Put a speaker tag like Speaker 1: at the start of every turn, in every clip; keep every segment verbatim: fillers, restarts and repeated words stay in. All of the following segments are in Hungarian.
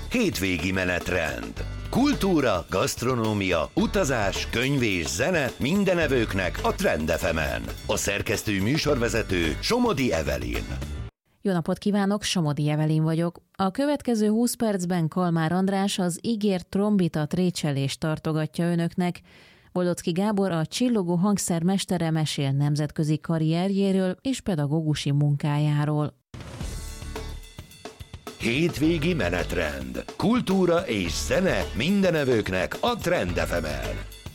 Speaker 1: Hétvégi menetrend. Kultúra, gasztronómia, utazás, könyv és zene minden evőknek a Trend ef emen. A szerkesztő műsorvezető Somodi Evelyn.
Speaker 2: Jó napot kívánok, Somodi Evelyn vagyok. A következő húsz percben Kalmár András az ígért trombita trécselést tartogatja önöknek. Boldocki Gábor, a csillogó hangszer mestere mesél nemzetközi karrierjéről és pedagógusi munkájáról.
Speaker 1: Hétvégi menetrend. Kultúra és zene minden evőknek a Trend ef emen.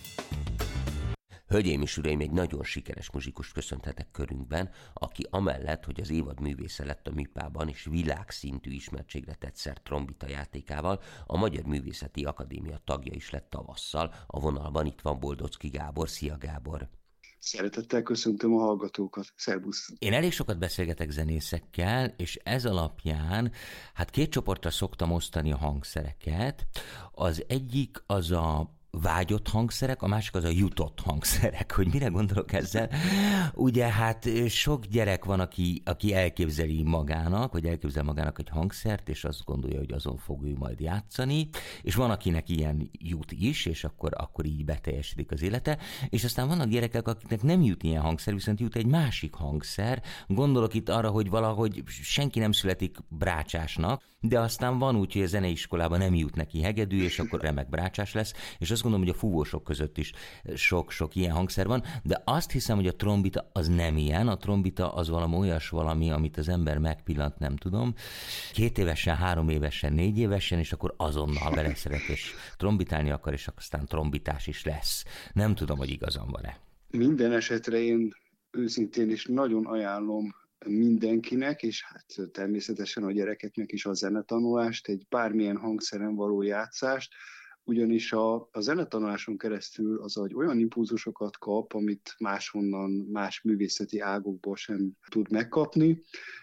Speaker 3: Hölgyeim és uraim, egy nagyon sikeres muzsikust köszönhetek körünkben, aki amellett, hogy az évad művésze lett a műpában, és világszintű ismertségre tett szert trombita játékával, a Magyar Művészeti Akadémia tagja is lett tavasszal. A vonalban itt van Boldocki Gábor. Szia, Gábor!
Speaker 4: Szeretettel köszöntöm a hallgatókat. Szervusz!
Speaker 3: Én elég sokat beszélgetek zenészekkel, és ez alapján hát két csoportra szoktam osztani a hangszereket. Az egyik az a vágyott hangszerek, a másik az a jutott hangszerek. Hogy mire gondolok ezzel? Ugye hát sok gyerek van, aki, aki elképzeli magának, vagy elképzel magának egy hangszert, és azt gondolja, hogy azon fog ő majd játszani, és van, akinek ilyen jut is, és akkor, akkor így beteljesedik az élete, és aztán vannak gyerekek, akiknek nem jut ilyen hangszer, viszont jut egy másik hangszer. Gondolok itt arra, hogy valahogy senki nem születik brácsásnak, de aztán van úgy, hogy a zeneiskolában nem jut neki hegedű, és akkor remek brácsás lesz, és azt gondolom, hogy a fúvósok között is sok-sok ilyen hangszer van, de azt hiszem, hogy a trombita az nem ilyen. A trombita az valami olyas valami, amit az ember megpillant, nem tudom, két évesen, három évesen, négy évesen, és akkor azonnal beleszeret, és trombitálni akar, és aztán trombitás is lesz. Nem tudom, hogy igazam van-e.
Speaker 4: Minden esetre én őszintén is nagyon ajánlom mindenkinek, és hát természetesen a gyerekeknek is a zenetanulást, egy bármilyen hangszeren való játszást, ugyanis a, a zenetanuláson keresztül az agy olyan impulzusokat kap, amit máshonnan, más művészeti ágokból sem tud megkapni,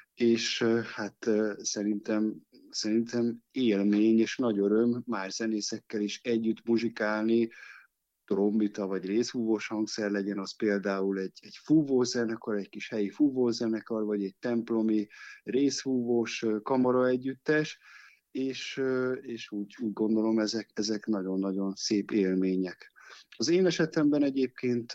Speaker 4: és hát szerintem, szerintem élmény és nagy öröm más zenészekkel is együtt muzsikálni, trombita vagy részfúvós hangszer legyen, az például egy, egy fúvózenekar, egy kis helyi fúvózenekar, vagy egy templomi részfúvós kamara együttes, és, és úgy, úgy gondolom, ezek, ezek nagyon-nagyon szép élmények. Az én esetemben egyébként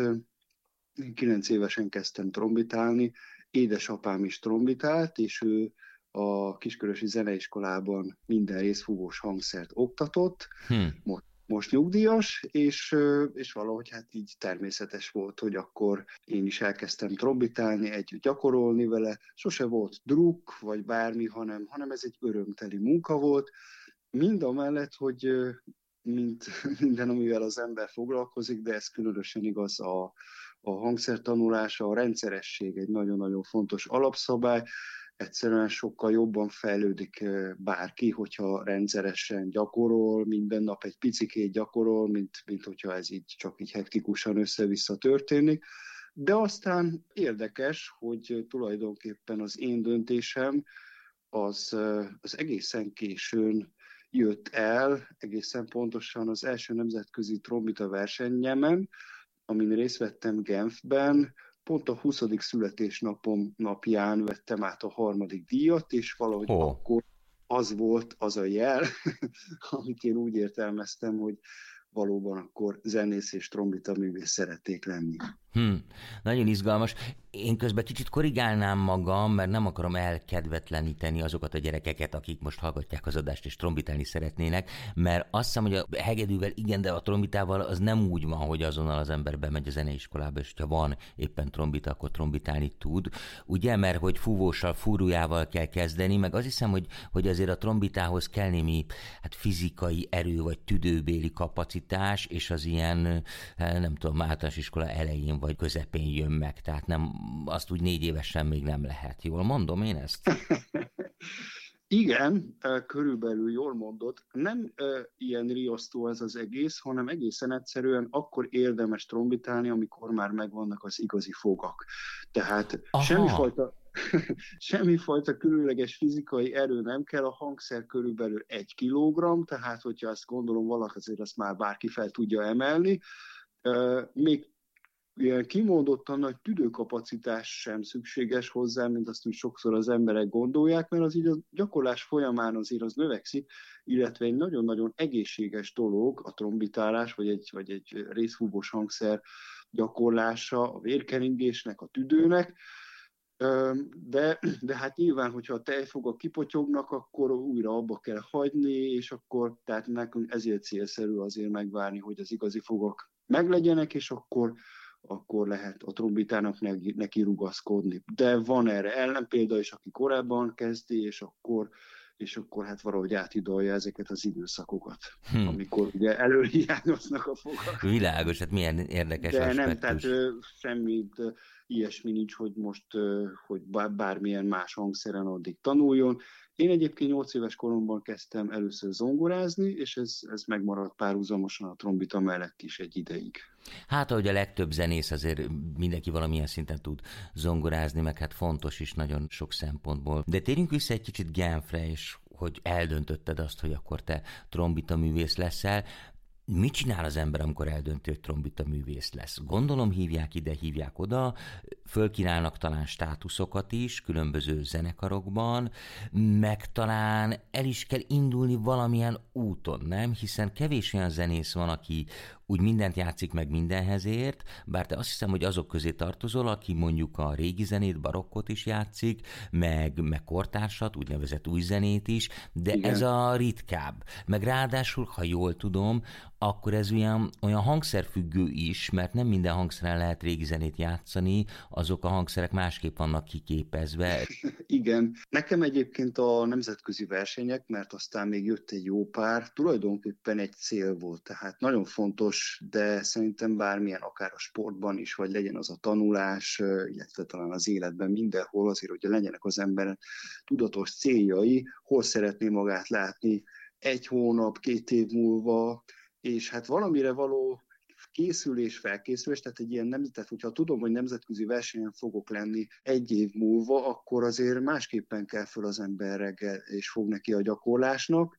Speaker 4: kilenc évesen kezdtem trombitálni, édesapám is trombitált, és ő a Kiskörösi Zeneiskolában minden részfúvós hangszert oktatott, hmm. most, most nyugdíjas, és, és valahogy hát így természetes volt, hogy akkor én is elkezdtem trombitálni, együtt gyakorolni vele, sose volt druk, vagy bármi, hanem, hanem ez egy örömteli munka volt, mind a mellett, hogy mint minden, amivel az ember foglalkozik, de ez különösen igaz a, a hangszertanulása, a rendszeresség egy nagyon-nagyon fontos alapszabály. Egyszerűen sokkal jobban fejlődik bárki, hogyha rendszeresen gyakorol, minden nap egy picikét gyakorol, mint, mint hogyha ez így csak így hektikusan össze-vissza történik. De aztán érdekes, hogy tulajdonképpen az én döntésem az, az egészen későn jött el, egészen pontosan az első nemzetközi trombita versenyemen, amin részt vettem Genfben. Pont a huszadik születésnapom napján vettem át a harmadik díjat, és valahogy oh. akkor az volt az a jel, amit én úgy értelmeztem, hogy valóban akkor zenész és trombita művész szerették lenni.
Speaker 3: Hmm, nagyon izgalmas. Én közben kicsit korrigálnám magam, mert nem akarom elkedvetleníteni azokat a gyerekeket, akik most hallgatják az adást és trombitálni szeretnének, mert azt hiszem, hogy a hegedűvel igen, de a trombitával az nem úgy van, hogy azonnal az ember bemegy a zeneiskolába, és ha van éppen trombita, akkor trombitálni tud. Ugye, mert hogy fúvóssal, fúrujával kell kezdeni, meg azt hiszem, hogy, hogy azért a trombitához kell némi hát fizikai erő, vagy tüdőbéli kapacitás, és az ilyen, nem tudom, általános iskola elején vagy közepén jön meg, tehát nem, azt úgy négy évesen még nem lehet. Jól mondom én ezt?
Speaker 4: Igen, körülbelül jól mondod. Nem uh, ilyen riasztó ez az egész, hanem egészen egyszerűen akkor érdemes trombitálni, amikor már megvannak az igazi fogak. Tehát semmifajta, semmifajta különleges fizikai erő nem kell, a hangszer körülbelül egy kilogramm, tehát hogyha azt gondolom valaki azért azt már bárki fel tudja emelni. Uh, még ilyen kimondottan nagy tüdőkapacitás sem szükséges hozzá, mint azt úgy sokszor az emberek gondolják, mert az így a gyakorlás folyamán azért az növekszik, illetve egy nagyon-nagyon egészséges dolog a trombitálás, vagy egy, vagy egy részfúvós hangszer gyakorlása a vérkeringésnek, a tüdőnek, de, de hát nyilván, hogyha a tejfogak kipotyognak, akkor újra abba kell hagyni, és akkor tehát nekünk ezért célszerű azért megvárni, hogy az igazi fogak meglegyenek, és akkor, akkor lehet a trombitának neki, neki rugaszkodni. De van erre ellenpélda is, aki korábban kezdi, és akkor, és akkor hát valahogy átidolja ezeket az időszakokat, hmm. amikor ugye előhiányoznak a fogak.
Speaker 3: Világos, hát milyen érdekes
Speaker 4: de
Speaker 3: aspektus.
Speaker 4: nem, tehát semmi ilyesmi nincs, hogy most hogy bármilyen más hangszeren addig tanuljon. Én egyébként nyolc éves koromban kezdtem először zongorázni, és ez, ez megmaradt párhuzamosan a trombita mellett is egy ideig.
Speaker 3: Hát, ahogy a legtöbb zenész, azért mindenki valamilyen szinten tud zongorázni, meg hát fontos is nagyon sok szempontból. De térjünk vissza egy kicsit Genfre, és hogy eldöntötted azt, hogy akkor te trombita művész leszel. Mit csinál az ember, amikor eldönti, hogy trombita művész lesz? Gondolom hívják ide, hívják oda, fölkínálnak talán státuszokat is különböző zenekarokban, meg talán el is kell indulni valamilyen úton, nem? Hiszen kevés olyan zenész van, aki úgy mindent játszik meg mindenhez ért, bár te azt hiszem, hogy azok közé tartozol, aki mondjuk a régi zenét, barokkot is játszik, meg, meg kortársat, úgynevezett új zenét is, de igen, ez a ritkább. Meg ráadásul, ha jól tudom, akkor ez olyan, olyan hangszerfüggő is, mert nem minden hangszeren lehet régi zenét játszani, azok a hangszerek másképp vannak kiképezve.
Speaker 4: Igen. Nekem egyébként a nemzetközi versenyek, mert aztán még jött egy jó pár, tulajdonképpen egy cél volt, tehát nagyon fontos, de szerintem bármilyen, akár a sportban is, vagy legyen az a tanulás, illetve talán az életben mindenhol azért, hogy legyenek az ember tudatos céljai, hol szeretné magát látni egy hónap, két év múlva, és hát valamire való készülés, felkészülés, tehát egy ilyen nemzet, hogyha tudom, hogy nemzetközi versenyen fogok lenni egy év múlva, akkor azért másképpen kell föl az ember reggel, és fog neki a gyakorlásnak,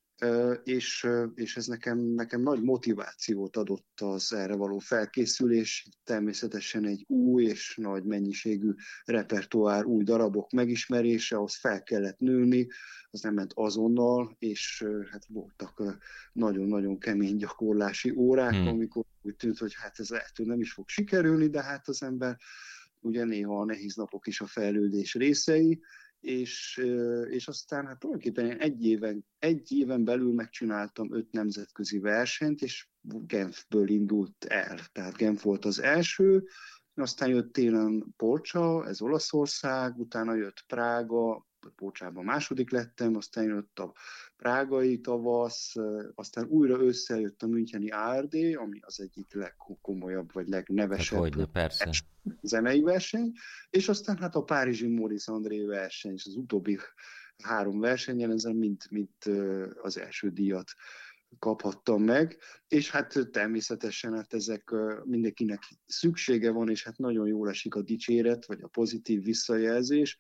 Speaker 4: és, és ez nekem, nekem nagy motivációt adott az erre való felkészülés, természetesen egy új és nagy mennyiségű repertoár, új darabok megismerése, ahhoz fel kellett nőni, az nem ment azonnal, és hát voltak nagyon-nagyon kemény gyakorlási órák, hmm. amikor úgy tűnt, hogy hát ez lehető nem is fog sikerülni, de hát az ember ugye néha a nehéz napok is a fejlődés részei, és, és aztán hát tulajdonképpen én egy éven, egy éven belül megcsináltam öt nemzetközi versenyt, és Genfből indult el. Tehát Genf volt az első, aztán jött télen Polcsa, ez Olaszország, utána jött Prága, Polcsában második lettem, aztán jött a prágai tavasz, aztán újra összejött a müncheni á er dé, ami az egyik legkomolyabb, vagy legnevesebb
Speaker 3: hogyne, persze.
Speaker 4: zenei verseny, és aztán hát a párizsi Maurice André verseny, és az utóbbi három versenyen ezen mind, mind az első díjat kaphattam meg, és hát természetesen hát ezek mindenkinek szüksége van, és hát nagyon jól esik a dicséret, vagy a pozitív visszajelzés,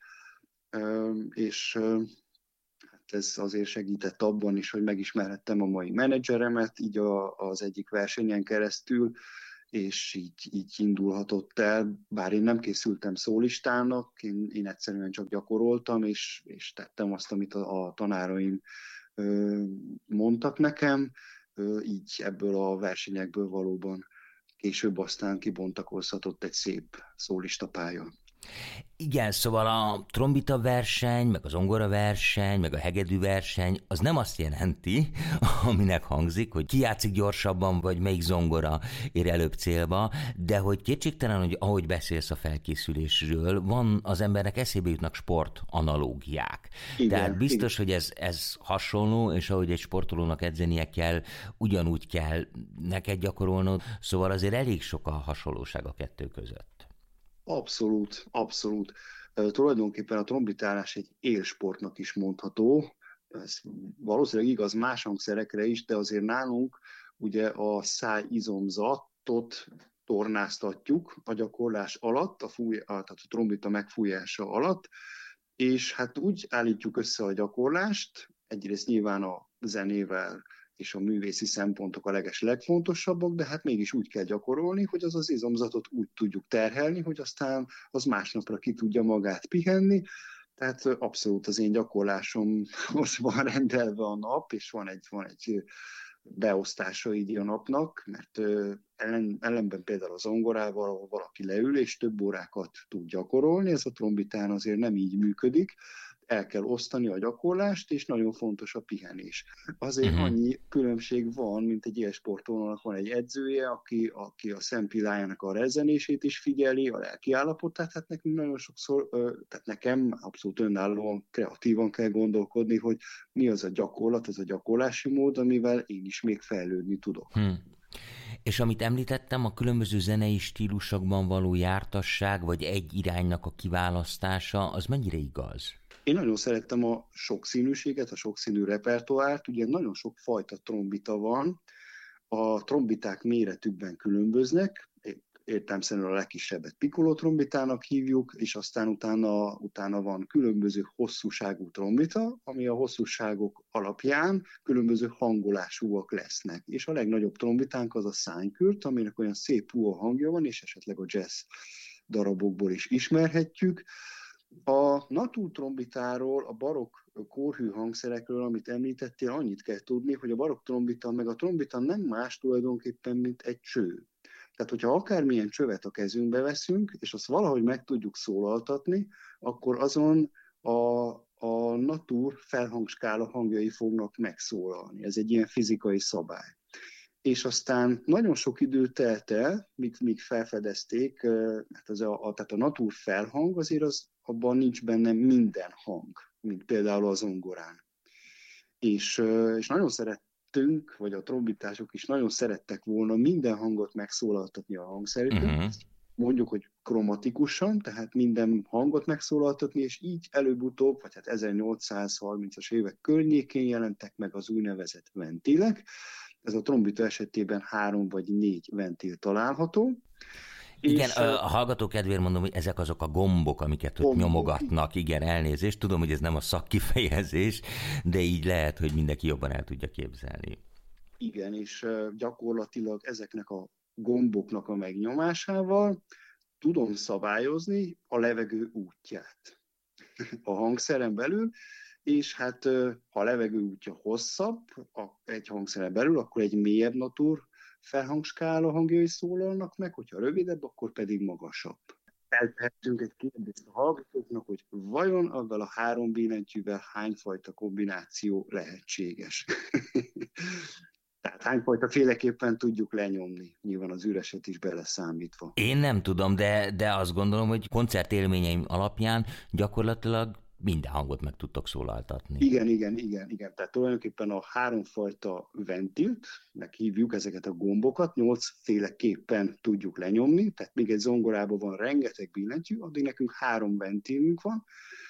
Speaker 4: és hát ez azért segített abban is, hogy megismerhettem a mai menedzseremet, így a, az egyik versenyen keresztül, és így, így indulhatott el, bár én nem készültem szólistának, én, én egyszerűen csak gyakoroltam, és, és tettem azt, amit a, a tanáraim ö, mondtak nekem, ö, így ebből a versenyekből valóban később aztán kibontakozhatott egy szép szólistapálya.
Speaker 3: Igen, szóval a trombita verseny, meg az zongora verseny, meg a hegedű verseny, az nem azt jelenti, aminek hangzik, hogy ki játszik gyorsabban, vagy melyik zongora ér előbb célba, de hogy kétségtelen, hogy ahogy beszélsz a felkészülésről, van az embernek eszébe jutnak sport analógiák. Igen, Tehát biztos, igen. hogy ez, ez hasonló, és ahogy egy sportolónak edzenie kell, ugyanúgy kell neked gyakorolnod, szóval azért elég sok a hasonlóság a kettő között.
Speaker 4: Abszolút, abszolút. Uh, tulajdonképpen a trombitálás egy élsportnak is mondható. Ez valószínűleg igaz más hangszerekre is, de azért nálunk ugye a szájizomzatot tornáztatjuk a gyakorlás alatt, a, fúj, a, tehát a trombita megfújása alatt, és hát úgy állítjuk össze a gyakorlást, egyrészt nyilván a zenével és a művészi szempontok a leges legfontosabbak, de hát mégis úgy kell gyakorolni, hogy az az izomzatot úgy tudjuk terhelni, hogy aztán az másnapra ki tudja magát pihenni. Tehát abszolút az én gyakorlásomhoz van rendelve a nap, és van egy, van egy beosztása így a napnak, mert ellen, ellenben például a zongorával, ahol valaki leül, és több órákat tud gyakorolni, ez a trombitán azért nem így működik, el kell osztani a gyakorlást, és nagyon fontos a pihenés. Azért uh-huh. annyi különbség van, mint egy élsportolónak van egy edzője, aki, aki a szempillájának a rezzenését is figyeli, a lelki állapotát, tehát nekünk nagyon sokszor, tehát nekem abszolút önállóan, kreatívan kell gondolkodni, hogy mi az a gyakorlat, az a gyakorlási mód, amivel én is még fejlődni tudok. Hmm.
Speaker 3: És amit említettem, a különböző zenei stílusokban való jártasság, vagy egy iránynak a kiválasztása, az mennyire igaz?
Speaker 4: Én nagyon szerettem a sokszínűséget, a sokszínű repertoárt, ugye nagyon sok fajta trombita van, a trombiták méretükben különböznek, értelemszerűen a legkisebbet piccolo trombitának hívjuk, és aztán utána, utána van különböző hosszúságú trombita, ami a hosszúságok alapján különböző hangolásúak lesznek. És a legnagyobb trombitánk az a szánykürt, aminek olyan szép puha hangja van, és esetleg a jazz darabokból is ismerhetjük. A natur trombitáról, a barokk kórhű hangszerekről, amit említettél, annyit kell tudni, hogy a barokk trombita meg a trombita nem más tulajdonképpen, mint egy cső. Tehát, hogyha akármilyen csövet a kezünkbe veszünk, és azt valahogy meg tudjuk szólaltatni, akkor azon a, a natur felhangskála hangjai fognak megszólalni. Ez egy ilyen fizikai szabály. És aztán nagyon sok idő telt el, míg, míg felfedezték, hát az a, a, tehát a natur felhang azért az, abban nincs benne minden hang, mint például a zongorán. És, és nagyon szerettünk, vagy a trombitások is nagyon szerettek volna minden hangot megszólaltatni a hangszerükön, uh-huh. mondjuk, hogy kromatikusan, tehát minden hangot megszólaltatni, és így előbb-utóbb, vagy hát ezernyolcszázharmincas évek környékén jelentek meg az úgynevezett ventilek. Ez a trombita esetében három vagy négy ventil található.
Speaker 3: Igen, a hallgató kedvéért mondom, hogy ezek azok a gombok, amiket gombok. Ott nyomogatnak. Igen, elnézést. Tudom, hogy ez nem a szakkifejezés, de így lehet, hogy mindenki jobban el tudja képzelni.
Speaker 4: Igen, és gyakorlatilag ezeknek a gomboknak a megnyomásával tudom szabályozni a levegő útját a hangszeren belül, és hát ha a levegő útja hosszabb egy hangszeren belül, akkor egy mélyebb natur felhangskála hangjai szólalnak meg, hogyha rövidebb, akkor pedig magasabb. Feltehetünk egy kérdést a hallgatóknak, hogy vajon avval a három billentyűvel hányfajta kombináció lehetséges? Tehát hányfajta féleképpen tudjuk lenyomni, nyilván az üreset is beleszámítva.
Speaker 3: Én nem tudom, de, de azt gondolom, hogy koncertélményeim alapján gyakorlatilag minden hangot meg tudtok szólaltatni.
Speaker 4: Igen, igen, igen, igen. Tehát tulajdonképpen a háromfajta ventilt, meg hívjuk ezeket a gombokat, nyolcféleképpen tudjuk lenyomni, tehát még egy zongorában van rengeteg billentyű, addig nekünk három ventilünk van,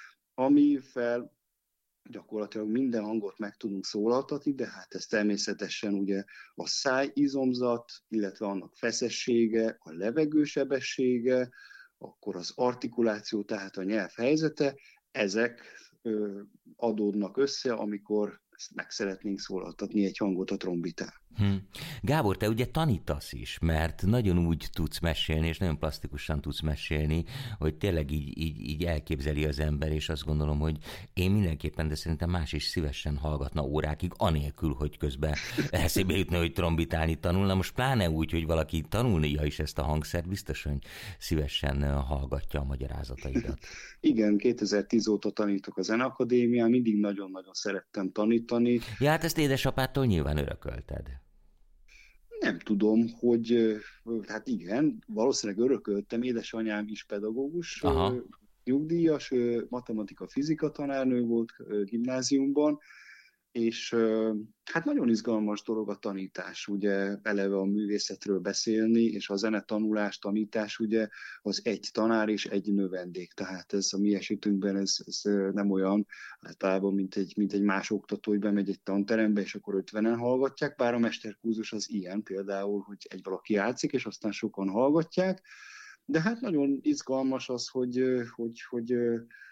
Speaker 4: amivel gyakorlatilag minden hangot meg tudunk szólaltatni, de hát ez természetesen ugye a szájizomzat, illetve annak feszessége, a levegősebessége, akkor az artikuláció, tehát a nyelv helyzete, ezek ö, adódnak össze, amikor meg szeretnénk szólaltatni egy hangot a trombitán.
Speaker 3: Hm. Gábor, te ugye tanítasz is, mert nagyon úgy tudsz mesélni, és nagyon plastikusan tudsz mesélni, hogy tényleg így, így, így elképzeli az ember, és azt gondolom, hogy én mindenképpen, de szerintem más is szívesen hallgatna órákig, anélkül, hogy közben eszébe jutna, hogy trombitálni tanulna. Most pláne úgy, hogy valaki tanulnia is ezt a hangszert, biztos, hogy szívesen hallgatja a magyarázataidat.
Speaker 4: Igen, kétezer-tíz óta tanítok a Zeneakadémián, mindig nagyon-nagyon szerettem tanítani.
Speaker 3: Ja, hát ezt édesapától nyilván örökölted.
Speaker 4: Nem tudom, hogy hát igen, valószínűleg örököltem, édesanyám is pedagógus, Aha. nyugdíjas, matematika-fizika tanárnő volt gimnáziumban, és hát nagyon izgalmas dolog a tanítás, ugye eleve a művészetről beszélni, és a zenetanulás, tanítás ugye az egy tanár és egy növendék, tehát ez a mi esetünkben ez, ez nem olyan általában, mint egy, mint egy más oktató, hogy bemegy egy tanterembe, és akkor ötvenen hallgatják, bár a mesterkurzus az ilyen például, hogy egy valaki játszik, és aztán sokan hallgatják, de hát nagyon izgalmas az, hogy, hogy, hogy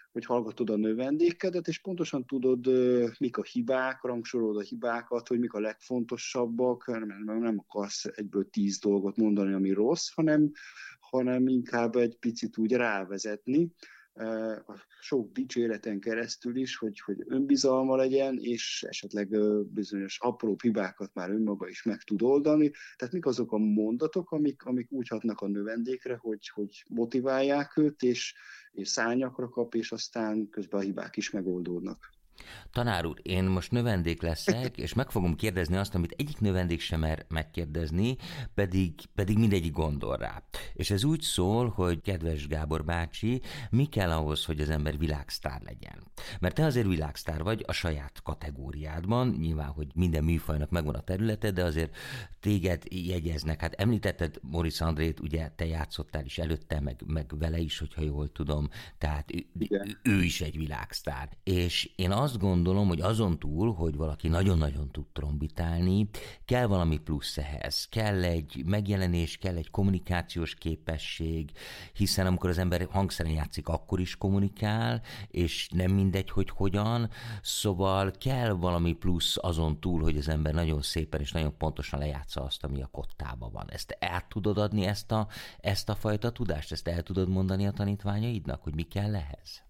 Speaker 4: hogy hallgatod a növendékedet, és pontosan tudod, mik a hibák, rangsorolod a hibákat, hogy mik a legfontosabbak, mert nem akarsz egyből tíz dolgot mondani, ami rossz, hanem, hanem inkább egy picit úgy rávezetni, a sok dicséreten keresztül is, hogy, hogy önbizalma legyen, és esetleg bizonyos apró hibákat már önmaga is meg tud oldani. Tehát mik azok a mondatok, amik, amik úgy hatnak a növendékre, hogy, hogy motiválják őt, és, és szárnyakra kap, és aztán közben a hibák is megoldódnak.
Speaker 3: Tanár úr, én most növendék leszek, és meg fogom kérdezni azt, amit egyik növendék sem mer megkérdezni, pedig, pedig mindegyik gondol rá. És ez úgy szól, hogy kedves Gábor bácsi, mi kell ahhoz, hogy az ember világsztár legyen? Mert te azért világsztár vagy a saját kategóriádban, nyilván, hogy minden műfajnak megvan a területe, de azért téged jegyeznek. Hát említetted Morisz Andrét, ugye te játszottál is előtte, meg, meg vele is, hogyha jól tudom, tehát ő, ő is egy világsztár. És én azt gondolom, hogy azon túl, hogy valaki nagyon-nagyon tud trombitálni, kell valami plusz ehhez. Kell egy megjelenés, kell egy kommunikációs képesség, hiszen amikor az ember hangszeren játszik, akkor is kommunikál, és nem mindegy, hogy hogyan. Szóval kell valami plusz azon túl, hogy az ember nagyon szépen és nagyon pontosan lejátsza azt, ami a kottában van. Ezt el tudod adni, ezt a, ezt a fajta tudást? Ezt el tudod mondani a tanítványaidnak, hogy mi kell ehhez?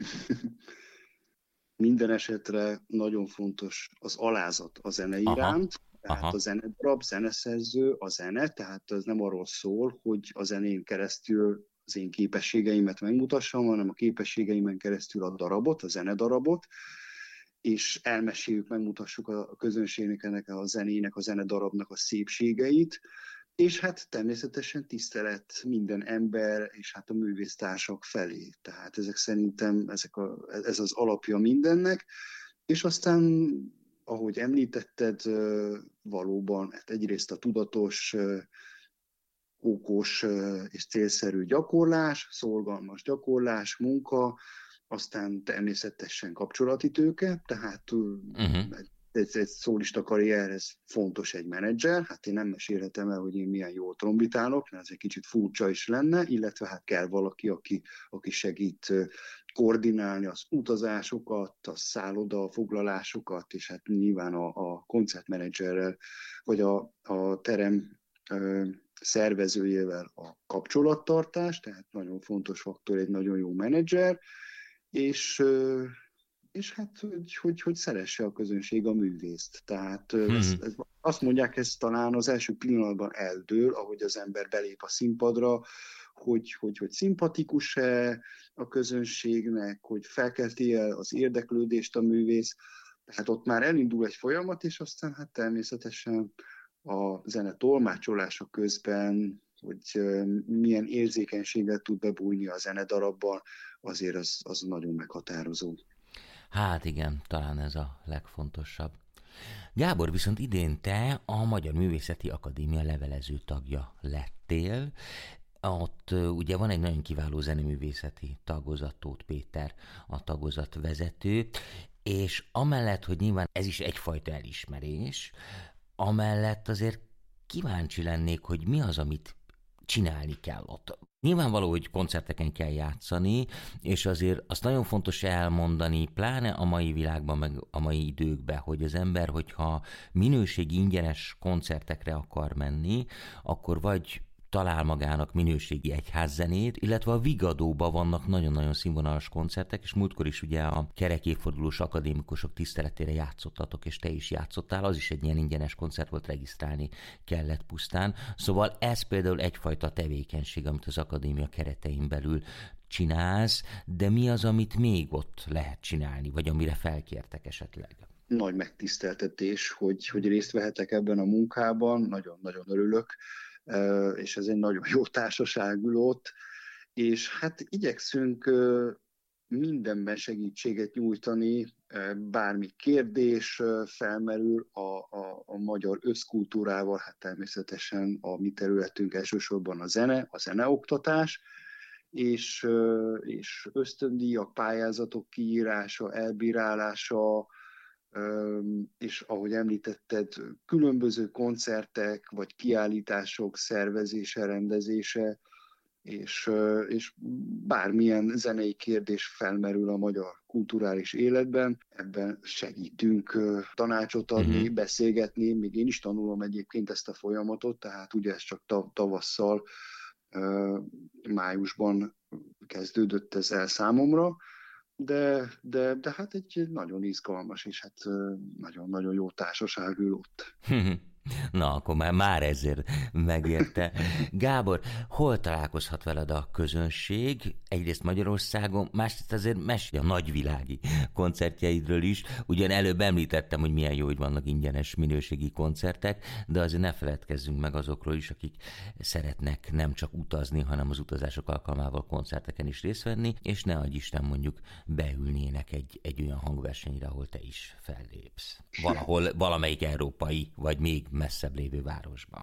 Speaker 4: Minden esetre nagyon fontos az alázat a zene iránt, tehát aha. A zenedarab, zeneszerző, a zene, tehát ez nem arról szól, hogy a zenén keresztül az én képességeimet megmutassam, hanem a képességeimen keresztül a darabot, a zenedarabot, és elmeséljük, megmutassuk a közönségnek, ennek a zenének, a zenedarabnak a szépségeit, és hát természetesen tisztelet minden ember, és hát a művésztársak felé. Tehát ezek szerintem, ezek a, ez az alapja mindennek, és aztán, ahogy említetted, valóban hát egyrészt a tudatos, okos és célszerű gyakorlás, szorgalmas gyakorlás, munka, aztán természetesen kapcsolati tőke, tehát uh-huh. egy, egy szólista karrierhez fontos egy menedzser, hát én nem mesélhetem el, hogy én milyen jól trombitálok, mert ez egy kicsit furcsa is lenne, illetve hát kell valaki, aki, aki segít koordinálni az utazásokat, a szálloda foglalásokat, és hát nyilván a, a koncertmenedzserrel, vagy a, a terem ö, szervezőjével a kapcsolattartás, tehát nagyon fontos faktor egy nagyon jó menedzser, és ö, és hát, hogy, hogy, hogy szeresse a közönség a művészt. Tehát hmm. ez, ez, azt mondják, ez talán az első pillanatban eldől, ahogy az ember belép a színpadra, hogy, hogy, hogy szimpatikus-e a közönségnek, hogy felkelti el az érdeklődést a művész. Tehát ott már elindul egy folyamat, és aztán hát természetesen a zene tolmácsolása közben, hogy milyen érzékenységgel tud bebújni a zenedarabban, azért az, az nagyon meghatározó.
Speaker 3: Hát igen, talán ez a legfontosabb. Gábor, viszont idén te a Magyar Művészeti Akadémia levelező tagja lettél. Ott ugye van egy nagyon kiváló zeneművészeti tagozat, Tóth Péter a tagozat vezető, és amellett, hogy nyilván ez is egyfajta elismerés, amellett azért kíváncsi lennék, hogy mi az, amit csinálni kell ott. Nyilvánvaló, hogy koncerteken kell játszani, és azért azt nagyon fontos elmondani, pláne a mai világban, meg a mai időkben, hogy az ember, hogyha minőségi ingyenes koncertekre akar menni, akkor vagy talál magának minőségi egyházzenét, illetve a Vigadóban vannak nagyon-nagyon színvonalas koncertek, és múltkor is ugye a kerekéfordulós akadémikusok tiszteletére játszottatok, és te is játszottál, az is egy ilyen ingyenes koncert volt, regisztrálni kellett pusztán. Szóval ez például egyfajta tevékenység, amit az akadémia keretein belül csinálsz, de mi az, amit még ott lehet csinálni, vagy amire felkértek esetleg?
Speaker 4: Nagy megtiszteltetés, hogy, hogy részt vehetek ebben a munkában, nagyon-nagyon örülök, és ez egy nagyon jó társaság ül ott, és hát igyekszünk mindenben segítséget nyújtani, bármi kérdés felmerül a, a, a magyar összkultúrával, hát természetesen a mi területünk elsősorban a zene, a zeneoktatás, és, és ösztöndíjak, pályázatok kiírása, elbírálása, és ahogy említetted, különböző koncertek vagy kiállítások szervezése, rendezése, és, és bármilyen zenei kérdés felmerül a magyar kulturális életben, ebben segítünk tanácsot adni, uh-huh. beszélgetni, még én is tanulom egyébként ezt a folyamatot, tehát ugye ez csak tav- tavasszal, májusban kezdődött ez el számomra, de, de, de hát egy nagyon izgalmas, és hát nagyon-nagyon jó társaság ül ott.
Speaker 3: Na, akkor már, már ezért megérte. Gábor, hol találkozhat veled a közönség? Egyrészt Magyarországon, másrészt azért mesélj a nagyvilági koncertjeidről is. Ugyan előbb említettem, hogy milyen jó, hogy vannak ingyenes minőségi koncertek, de azért ne feledkezzünk meg azokról is, akik szeretnek nem csak utazni, hanem az utazások alkalmával koncerteken is részt venni, és ne adj Isten mondjuk beülnének egy, egy olyan hangversenyre, ahol te is fellépsz. Valahol, valamelyik európai, vagy még messzebb lévő városban.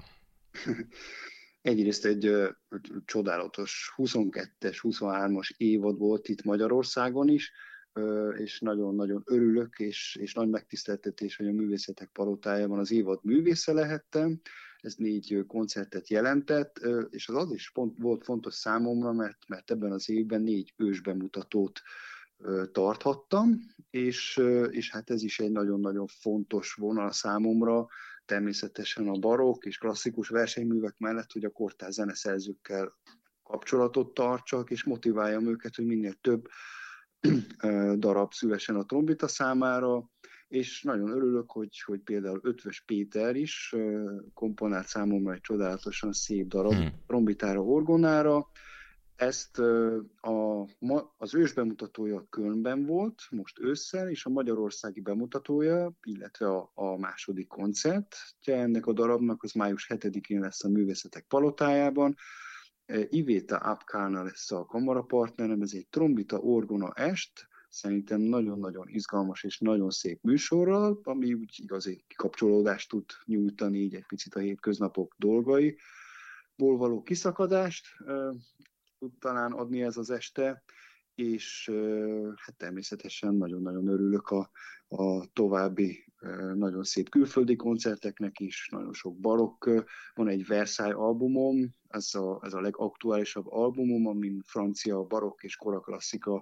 Speaker 4: Egyrészt egy ö, csodálatos huszonkettes, huszonhármas évad volt itt Magyarországon is, ö, és nagyon-nagyon örülök, és, és nagy megtiszteltetés, hogy a Művészetek Palotájában az évad művésze lehettem. Ez négy koncertet jelentett, ö, és az az is pont, volt fontos számomra, mert, mert ebben az évben négy ősbemutatót ö, tarthattam, és, ö, és hát ez is egy nagyon-nagyon fontos vonal számomra, természetesen a barokk és klasszikus versenyművek mellett, hogy a kortárs zeneszerzőkkel kapcsolatot tartsak, és motiváljam őket, hogy minél több darab szülessen a trombita számára, és nagyon örülök, hogy, hogy például Ötvös Péter is komponált számomra egy csodálatosan szép darab hmm. trombitára, orgonára. Ezt a, az ős bemutatója Kölnben volt, most ősszel, és a magyarországi bemutatója, illetve a, a második koncertje ennek a darabnak, az május hetedikén lesz a Művészetek Palotájában. Ivéta Apkárna lesz a kamarapartnerem, ez egy trombita orgona est, szerintem nagyon-nagyon izgalmas és nagyon szép műsorral, ami úgy igazi kikapcsolódást tud nyújtani, így egy picit a hétköznapok dolgaiból való kiszakadást tud talán adni ez az este, és hát természetesen nagyon-nagyon örülök a, a további nagyon szép külföldi koncerteknek is, nagyon sok barokk. Van egy Versailles albumom, ez a, ez a legaktuálisabb albumom, amin francia barokk és koraklasszika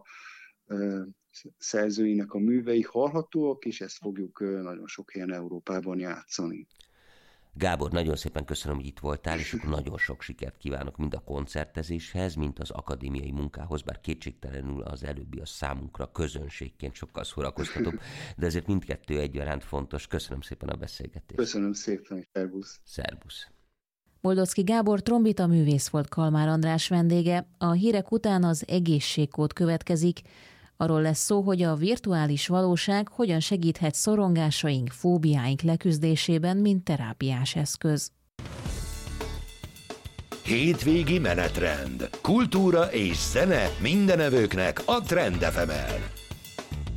Speaker 4: szerzőinek a művei hallhatóak, és ezt fogjuk nagyon sok helyen Európában játszani.
Speaker 3: Gábor, nagyon szépen köszönöm, hogy itt voltál, és akkor nagyon sok sikert kívánok mind a koncertezéshez, mint az akadémiai munkához, bár kétségtelenül az előbbi a számunkra közönségként sokkal szórakoztatóbb, de ezért mindkettő egyaránt fontos. Köszönöm szépen a beszélgetést.
Speaker 4: Köszönöm szépen, szervusz.
Speaker 3: Szervusz.
Speaker 2: Boldocki Gábor trombita művész volt Kalmár András vendége, a hírek után az egészségkód következik. Arról lesz szó, hogy a virtuális valóság hogyan segíthet szorongásaink, fóbiáink leküzdésében, mint terápiás eszköz.
Speaker 1: Hétvégi menetrend. Kultúra és zene mindenevőknek a Trend ef emen.